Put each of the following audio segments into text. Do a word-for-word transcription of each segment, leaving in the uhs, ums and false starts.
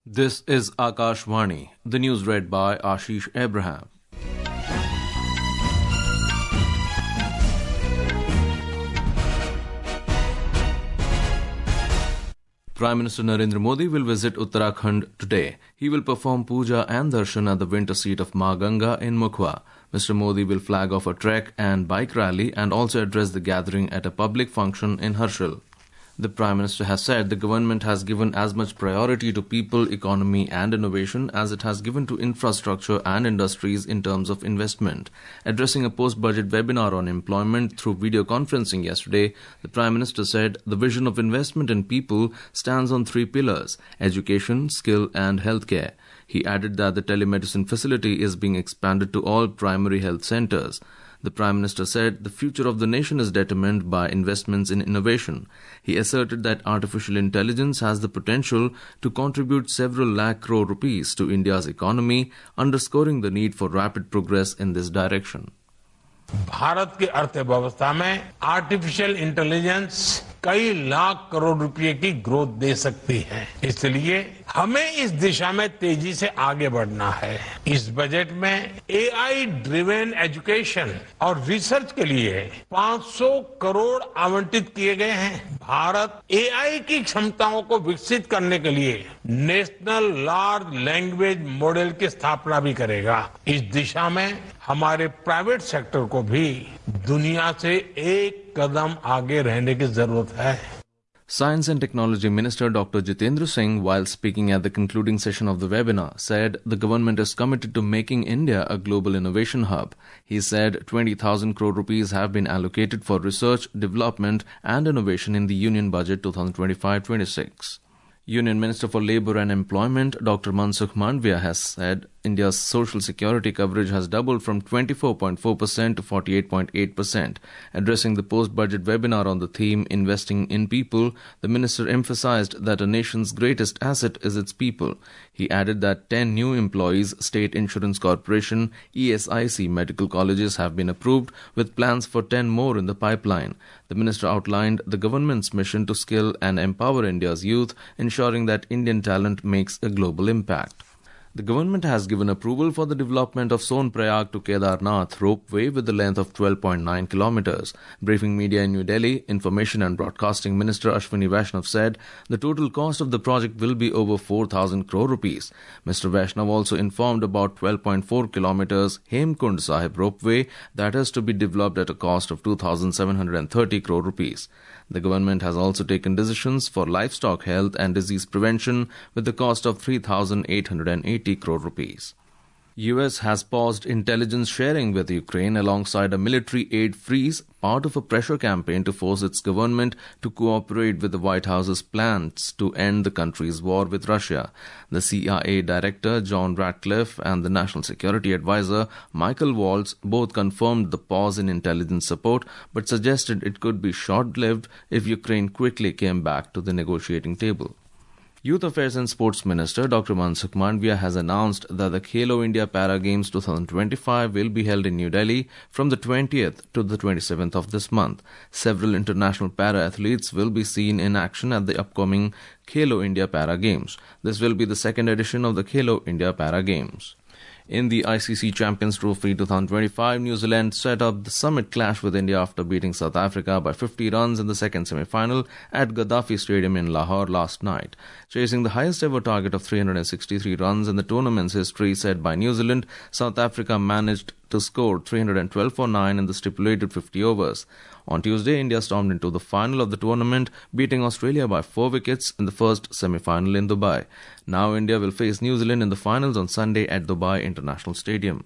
This is Akashvani, the news read by Ashish Abraham. Prime Minister Narendra Modi will visit Uttarakhand today. He will perform puja and darshan at the winter seat of Ma Ganga in Mukhwa. Mister Modi will flag off a trek and bike rally and also address the gathering at a public function in Harshil. The Prime Minister has said the government has given as much priority to people, economy and innovation as it has given to infrastructure and industries in terms of investment. Addressing a post-budget webinar on employment through video conferencing yesterday, the Prime Minister said the vision of investment in people stands on three pillars: education, skill and healthcare. He added that the telemedicine facility is being expanded to all primary health centres. The Prime Minister said the future of the nation is determined by investments in innovation. He asserted that artificial intelligence has the potential to contribute several lakh crore rupees to India's economy, underscoring the need for rapid progress in this direction. Bharat की अर्थव्यवस्था में artificial intelligence कई लाख करोड़ रुपए की growth दे सकती है, इसलिए हमें इस दिशा में तेजी से आगे बढ़ना है। इस बजट में एआई ड्रिवन एजुकेशन और रिसर्च के लिए पाँच सौ करोड़ आवंटित किए गए हैं। भारत एआई की क्षमताओं को विकसित करने के लिए नेशनल लार्ज लैंग्वेज मॉडल की स्थापना भी करेगा। इस दिशा में हमारे प्राइवेट सेक्टर को भी दुनिया से एक कदम आगे रहने की जरूरत है। Science and Technology Minister Doctor Jitendra Singh, while speaking at the concluding session of the webinar, said the government is committed to making India a global innovation hub. He said twenty thousand crore rupees have been allocated for research, development and innovation in the Union Budget twenty twenty-five twenty-six. Union Minister for Labour and Employment Doctor Mansukh Mandavia has said India's social security coverage has doubled from twenty-four point four percent to forty-eight point eight percent. Addressing the post-budget webinar on the theme Investing in People, the minister emphasized that a nation's greatest asset is its people. He added that ten new employees, State Insurance Corporation, E S I C medical colleges have been approved, with plans for ten more in the pipeline. The minister outlined the government's mission to skill and empower India's youth, ensuring that Indian talent makes a global impact. The government has given approval for the development of Sonprayag to Kedarnath ropeway with a length of twelve point nine kilometers. Briefing media in New Delhi, Information and Broadcasting Minister Ashwini Vaishnav said the total cost of the project will be over four thousand crore rupees. Mister Vaishnav also informed about twelve point four kilometers Hemkund Sahib ropeway that is to be developed at a cost of two thousand seven hundred thirty crore rupees. The government has also taken decisions for livestock health and disease prevention with the cost of three thousand eight hundred eighty crore rupees. U S has paused intelligence sharing with Ukraine alongside a military aid freeze, part of a pressure campaign to force its government to cooperate with the White House's plans to end the country's war with Russia. The C I A Director John Ratcliffe and the National Security Advisor Michael Waltz both confirmed the pause in intelligence support but suggested it could be short-lived if Ukraine quickly came back to the negotiating table. Youth Affairs and Sports Minister Doctor Mansukh Mandavia has announced that the Khelo India Para Games twenty twenty-five will be held in New Delhi from the twentieth to the twenty-seventh of this month. Several international para-athletes will be seen in action at the upcoming Khelo India Para Games. This will be the second edition of the Khelo India Para Games. In the I C C Champions Trophy twenty twenty-five, New Zealand set up the summit clash with India after beating South Africa by fifty runs in the second semi-final at Gaddafi Stadium in Lahore last night. Chasing the highest ever target of three hundred sixty-three runs in the tournament's history set by New Zealand, South Africa managed to score three hundred twelve for nine in the stipulated fifty overs. On Tuesday, India stormed into the final of the tournament, beating Australia by four wickets in the first semi-final in Dubai. Now India will face New Zealand in the finals on Sunday at Dubai International Stadium.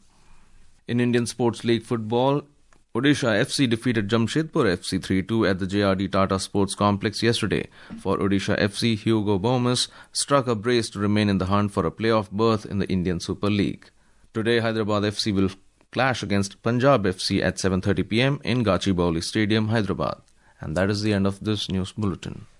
In Indian Sports League football, Odisha F C defeated Jamshedpur F C three two at the J R D Tata Sports Complex yesterday. For Odisha F C, Hugo Bomas struck a brace to remain in the hunt for a playoff berth in the Indian Super League. Today, Hyderabad F C will clash against Punjab F C at seven thirty p m in Gachibowli Stadium, Hyderabad. And that is the end of this news bulletin.